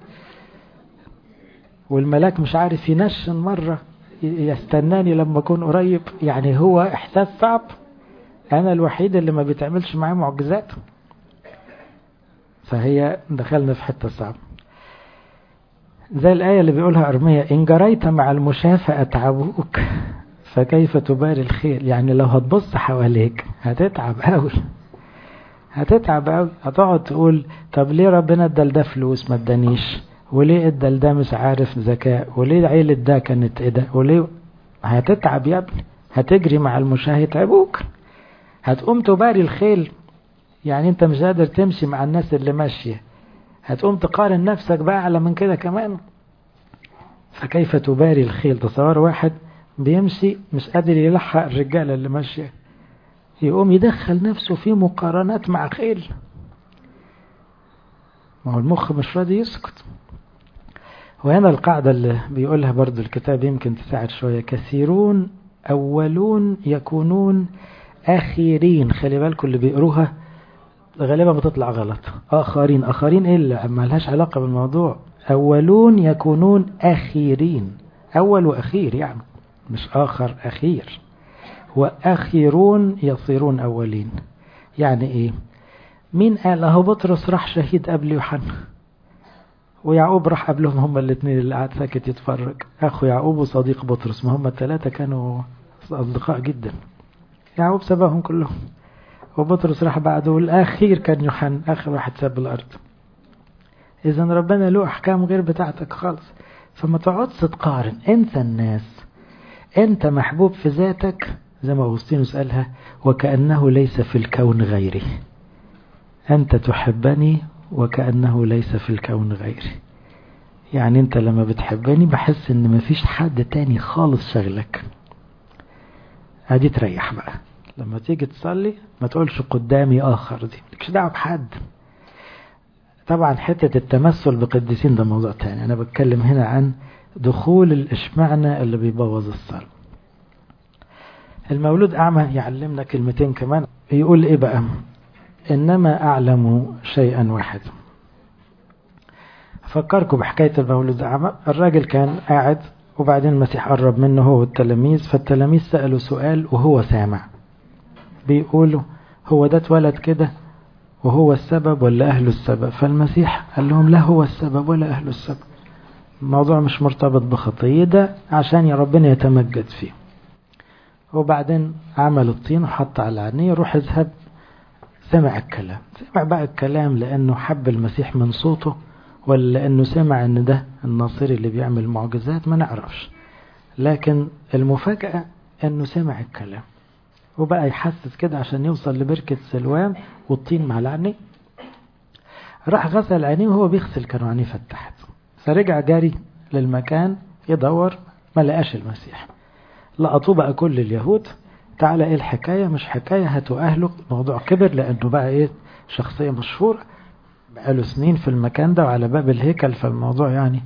والملاك مش عارف ينشن مرة يستناني لما اكون قريب. يعني هو احساس صعب. انا الوحيد اللي ما بيتعملش معاه معجزات. فهي دخلنا في حتة صعبة، زي الآية اللي بيقولها أرميا إن جريت مع المشاة فأتعبوك فكيف تباري الخيل. يعني لو هتبص حواليك هتتعب قوي، هتتعب قوي. هتقعد تقول طب ليه ربنا ادى ده فلوس ما ادانيش، وليه ادى ده مش عارف ذكاء، وليه عيلة ده كانت ايه ده، وليه. هتتعب يا ابني. هتجري مع المشاة يتعبوك. هتقوم تباري الخيل، يعني انت مش قادر تمشي مع الناس اللي ماشية، هتقوم تقارن نفسك بقى أعلى من كده كمان. فكيف تباري الخيل. تصور واحد بيمشي مش قادر يلحق الرجالة اللي ماشية، يقوم يدخل نفسه في مقارنات مع خيل. ما هو المخ مش راضي يسكت. وهنا القاعدة اللي بيقولها برضو الكتاب يمكن تساعد شوية. كثيرون أولون يكونون آخرين. خلي بالكم اللي بيقروها غالبا بتطلع غلط. آخرين إيه اللي ما لهاش علاقة بالموضوع. أولون يكونون آخرين، أول وأخير يعني، مش آخر أخير. وآخرون يصيرون أولين. يعني إيه؟ مين قال؟ أهو بطرس راح شهيد قبل يوحنا، ويعقوب راح قبلهم. هما الاثنين اللي قاعد ساكت يتفرج. أخو يعقوب وصديق بطرس، ما هما الثلاثة كانوا أصدقاء جدا. يعقوب سبقهم كلهم، وبطرس راح بعده، والأخير كان يوحنا آخر واحد ساب الأرض. إذا ربنا له أحكام غير بتاعتك خالص. فما تقعدش تقارن. انت الناس، انت محبوب في ذاتك زي ما أغسطينوس قالها، وكأنه ليس في الكون غيري. أنت تحبني وكأنه ليس في الكون غيري. يعني أنت لما بتحبني بحس إن مفيش حد تاني خالص شغلك. هدي تريح بقى. لما تيجي تصلي ما تقولش قدامي آخر، دي مالكش دعوة بحد. طبعا حتة التمثل بقديسين ده موضوع تاني. أنا بتكلم هنا عن دخول الإشمعنى اللي بيبوظ الصلاة. المولود أعمى يعلمنا كلمتين كمان. يقول إيه بقى؟ إنما أعلم شيئا واحد. أفكركم بحكاية المولود أعمى. الراجل كان قاعد وبعدين المسيح قرب منه هو والتلاميذ، فالتلاميذ سألوا سؤال وهو سامع. بيقولوا هو ده اتولد كده وهو السبب ولا أهله السبب؟ فالمسيح قال لهم لا هو السبب ولا أهله السبب. الموضوع مش مرتبط بخطية، ده عشان يا ربنا يتمجد فيه. وبعدين عمل الطين وحط على عينيه، روح اذهب. سمع الكلام. سمع بقى الكلام لأنه حب المسيح من صوته، ولا لأنه سمع أن ده الناصري اللي بيعمل معجزات؟ ما نعرفش. لكن المفاجأة أنه سمع الكلام وبقى يحسس كده عشان يوصل لبركة سلوام والطين مع العينيه. راح غسل عينيه وهو بيغسل كانوا عينيه فتحت. فرجع جاري للمكان يدور، ما لقاش المسيح. لقطوه بقى كل اليهود. تعالى ايه الحكاية؟ مش حكاية، هاتوا أهله. موضوع كبر لأنه بقى ايه، شخصية مشهورة بقاله سنين في المكان ده وعلى باب الهيكل. فالموضوع يعني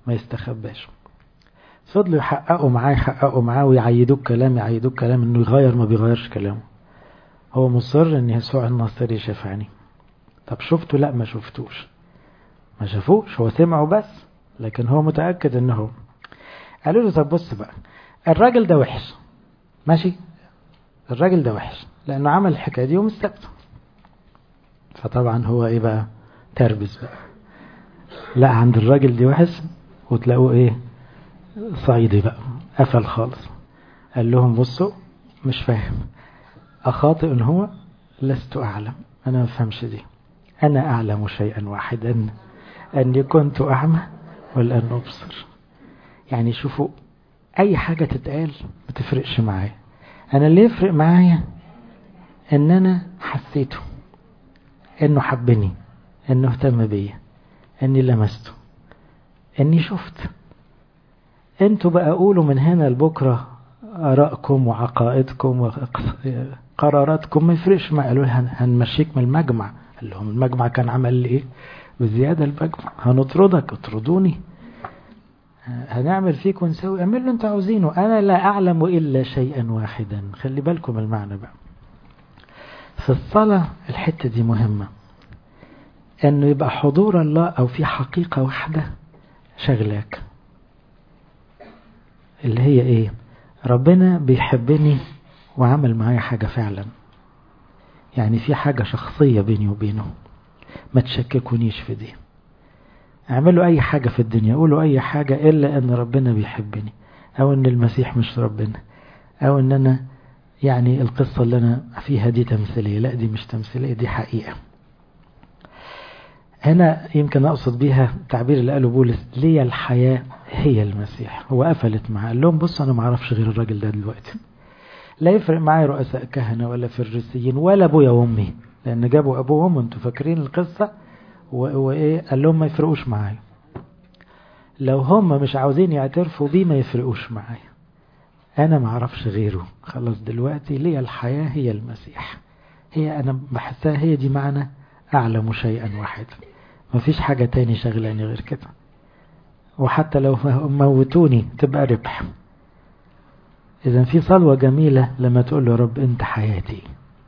ما يستخباش. فضلوا يحققوا معاه ويعيدوك كلام انه يغير، ما بيغيرش كلامه. هو مصر ان يسوع الناصري شفعني. طب شفته؟ لا ما شفتوش، ما شافوش، هو سمعه بس، لكن هو متأكد انه. قالوا له طب بص بقى، الراجل ده وحش، ماشي، الراجل ده وحش لانه عمل الحكاية دي يوم السبت. فطبعا هو ايه بقى؟ تربس بقى، لا عند الراجل دي وحش، وتلاقوه ايه؟ صعيدي بقى، قفل خالص. قال لهم بصوا، مش فاهم، أخاطئ إن هو لست أعلم، أنا ما فهمش دي، أنا أعلم شيئا واحدا، أني كنت أعمى والآن أبصر. يعني شوفوا، أي حاجة تتقال ما تفرقش معايا، أنا اللي يفرق معايا إن أنا حسيته، إنه حبني، إنه اهتم بيا، إني لمسته، إني شفت. انتوا بقى قولوا من هنا لبكرة آرائكم وعقائدكم وقراراتكم، ما يفرقش معايا. قالوا هنمشيك من المجمع. قال لهم المجمع كان عمل لي ايه بزيادة؟ المجمع هنطردك، اطردوني، هنعمل فيك ونسوي، اعملوا اللي انتوا عاوزينه، انا لا اعلم الا شيئا واحدا. خلي بالكم المعنى بقى في الصلاة، الحتة دي مهمة، انه يبقى حضور الله او في حقيقة واحدة شغلاك، اللي هي ايه؟ ربنا بيحبني وعمل معايا حاجة فعلا، يعني في حاجة شخصية بيني وبينه، ما تشككونيش في دي. اعملوا اي حاجة في الدنيا، قولوا اي حاجة الا ان ربنا بيحبني، او ان المسيح مش ربنا، او ان انا يعني القصة اللي انا فيها دي تمثيلية. لا، دي مش تمثيلية، دي حقيقة. هنا يمكن أقصد بيها التعبير اللي قاله بولس، لي الحياة هي المسيح. هو قفلت معاه، قال لهم بص أنا ما اعرفش غير الراجل ده دلوقتي، لا يفرق معايا رؤساء كهنة ولا فريسيين ولا أبويا وأمي، لأن جابوا أبوه وأمه، أنتوا فاكرين القصة، وإيه قال لهم؟ ما يفرقوش معايا، لو هم مش عاوزين يعترفوا بيه ما يفرقوش معايا، أنا ما اعرفش غيره، خلاص دلوقتي لي الحياة هي المسيح، هي أنا بحسها هي دي معنى أعلم شيئا واحدا، ما فيش حاجة تاني شغلاني غير كده، وحتى لو موتوني تبقى ربح. إذا في صلوة جميلة لما تقول له رب أنت حياتي،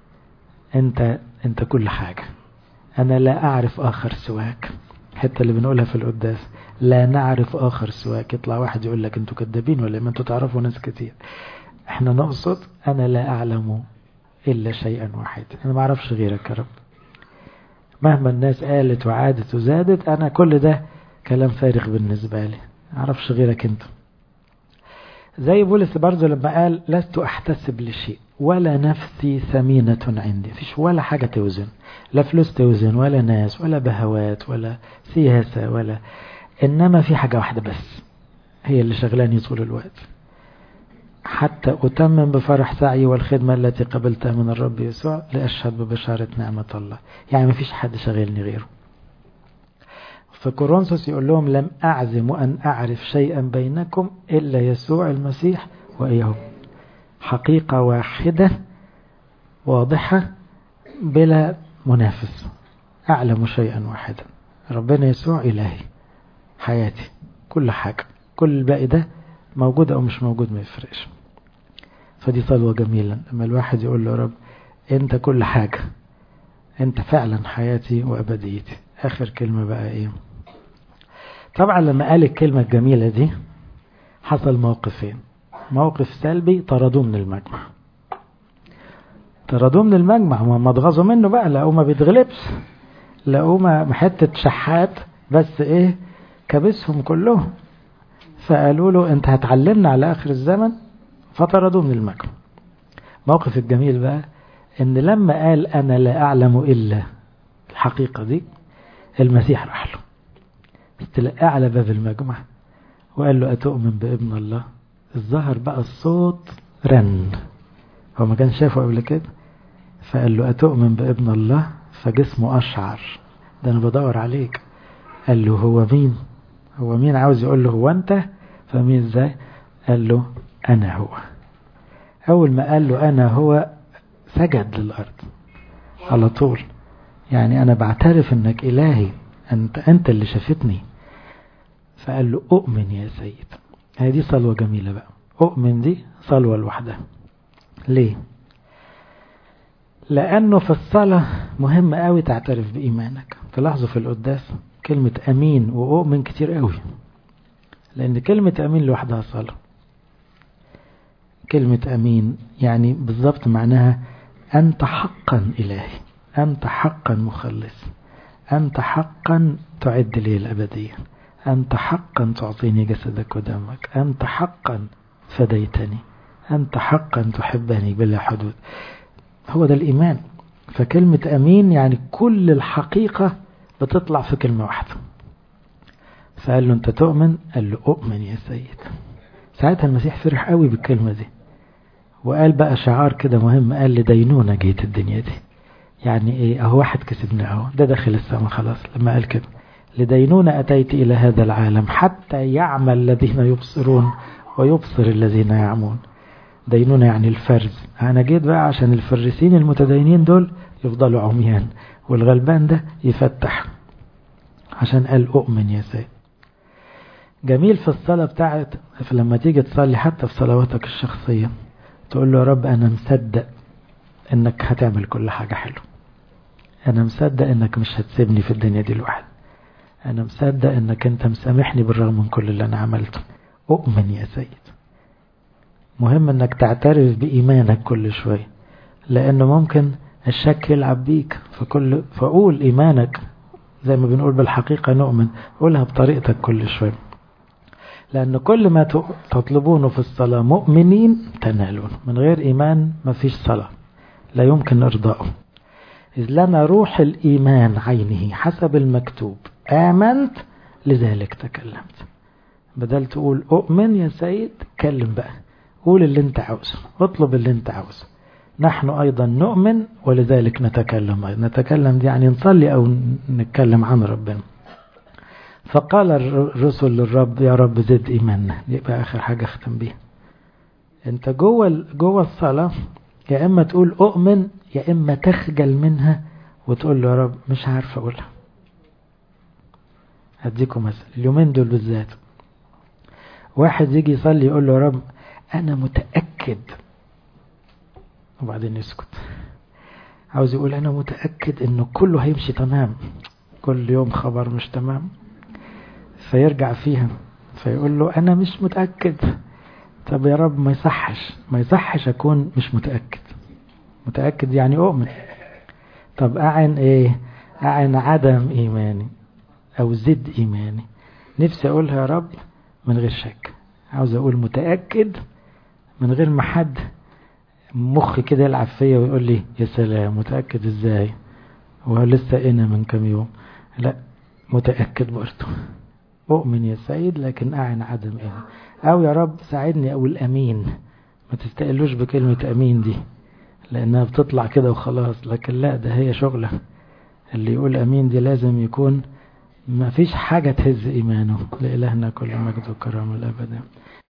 أنت كل حاجة، أنا لا أعرف آخر سواك. حتى اللي بنقولها في القداس، لا نعرف آخر سواك. يطلع واحد يقول لك أنتوا كدابين ولا ما أنتوا تعرفوا ناس كتير. احنا نقصد أنا لا أعلم إلا شيئا واحد، أنا ما أعرفش غيرك يا رب، مهما الناس قالت وعادت وزادت، أنا كل ده كلام فارغ بالنسبة لي، ما أعرفش غيرك أنت. زي بولس برضه لما قال لست أحتسب لشيء ولا نفسي ثمينة عندي، فيش ولا حاجة توزن، لا فلوس توزن ولا ناس ولا بهوات ولا سياسة ولا، إنما في حاجة واحدة بس هي اللي شغلاني طول الوقت، حتى أتمم بفرح سعي والخدمة التي قبلتها من الرب يسوع لأشهد ببشارة نعمة الله. يعني ما فيش حد شغلني غيره. في كورنثوس يقول لهم لم أعزم أن أعرف شيئا بينكم إلا يسوع المسيح وإياه، حقيقة واحدة واضحة بلا منافس، أعلم شيئا واحدا، ربنا يسوع إلهي، حياتي، كل حاجة، كل الباقي ده موجود أو مش موجود ما يفرقش. فدي صلوة جميلة لما الواحد يقول له رب أنت كل حاجة، أنت فعلا حياتي وأبديتي. آخر كلمة بقى إيه؟ طبعا لما قال الكلمة الجميلة دي حصل موقفين، موقف سلبي، طردوه من المجمع، طردوه من المجمع، وما اتغاظوا منه بقى، لقوه ما بيتغلبش، لقوه ما حتة شحات بس ايه كبسهم كلهم، فقالوا له انت هتعلمنا على اخر الزمن، فطردوه من المجمع. موقف الجميل بقى ان لما قال انا لا اعلم الا الحقيقة دي، المسيح راح له استلقاه على باب المجمع وقال له أتؤمن بابن الله؟ الظهر بقى الصوت رن، هو ما كان شافه قبل كده، فقال له أتؤمن بابن الله؟ فجسمه أشعر، ده أنا بدور عليك. قال له هو مين عاوز يقول له هو أنت؟ فمين ازاي؟ قال له أنا هو. أول ما قال له أنا هو سجد للأرض على طول، يعني أنا بعترف أنك إلهي، أنت اللي شافتني. فقال له أؤمن يا سيد. هذه صلوة جميلة بقى، أؤمن دي صلوة لوحدها. ليه؟ لأنه في الصلاة مهم قوي تعترف بإيمانك. تلاحظوا في القداس كلمة أمين وأؤمن كتير قوي، لأن كلمة أمين لوحدها صلاة. كلمة أمين يعني بالضبط معناها أنت حقا إلهي، أنت حقا مخلص، أنت حقا تعد لي الأبدية، أنت حقا تعطيني جسدك ودمك، أنت حقا فديتني، أنت حقا تحبني بلا حدود. هو ده الإيمان. فكلمة أمين يعني كل الحقيقة بتطلع في كلمة واحدة. فقال له أنت تؤمن؟ قال له أؤمن يا سيد. ساعتها المسيح فرح قوي بالكلمة دي، وقال بقى شعار كده مهم، قال لدينونة جيت الدنيا دي. يعني ايه؟ اهو واحد كسبنا، اهو ده داخل السماء خلاص. لما قال كده لدينونة أتيت إلى هذا العالم حتى يعمل الذين يبصرون ويبصر الذين يعمون. دينونة يعني الفرز. أنا جيت بقى عشان الفرسين المتدينين دول يفضلوا عميان، والغلبان ده يفتح، عشان قال أؤمن يا سيد. جميل في الصلاة بتاعت لما تيجي تصلي حتى في صلواتك الشخصية تقول له يا رب أنا مصدق إنك هتعمل كل حاجة حلوة، أنا مصدق إنك مش هتسيبني في الدنيا دي لوحدي، أنا مصدق إنك أنت مسامحني بالرغم من كل اللي أنا عملته. أؤمن يا سيد. مهم إنك تعترف بإيمانك كل شوية، لأنه ممكن الشك يلعب بيك. فقول إيمانك زي ما بنقول بالحقيقة نؤمن، قولها بطريقتك كل شوية، لأن كل ما تطلبونه في الصلاة مؤمنين تنالون. من غير إيمان ما فيش صلاة، لا يمكن إرضائه. إذ لنا روح الإيمان عينه حسب المكتوب آمنت لذلك تكلمت. بدل تقول أؤمن يا سيد، كلم بقى، قول اللي انت عاوزه، اطلب اللي انت عاوزه. نحن أيضا نؤمن ولذلك نتكلم أيضا. نتكلم دي يعني نصلي أو نتكلم عن ربنا. فقال الرسل للرب يا رب زد إيماننا. يبقى آخر حاجة اختم بيها. انت جوه الصلاة يا إما تقول أؤمن يا إما تخجل منها وتقول له يا رب مش عارف أقولها. هديكم مثل اليومين دول بالذات، واحد يجي يصلي يقول له يا رب أنا متأكد، وبعدين يسكت. عاوز يقول أنا متأكد إنه كله هيمشي تمام، كل يوم خبر مش تمام، فيرجع فيها فيقول له أنا مش متأكد. طب يا رب ما يصحش أكون مش متأكد. متأكد يعني أؤمن. طب أعن إيه؟ أعن عدم إيماني أو زد إيماني. نفسي أقولها يا رب من غير شك. عاوز أقول متأكد من غير ما حد مخي كده يلعب فيا ويقول لي يا سلام متأكد إزاي وهو لسه إنا من كم يوم. لا، متأكد برضه. أؤمن يا سيد لكن أعن عدم إيمان. أو يا رب ساعدني أقول أمين. ما تستقلوش بكلمة أمين دي لأنها بتطلع كده وخلاص، لكن لا، ده هي شغلة. اللي يقول أمين دي لازم يكون ما فيش حاجة تهز إيمانه. لإلهنا كل مجد وكرم الأبد.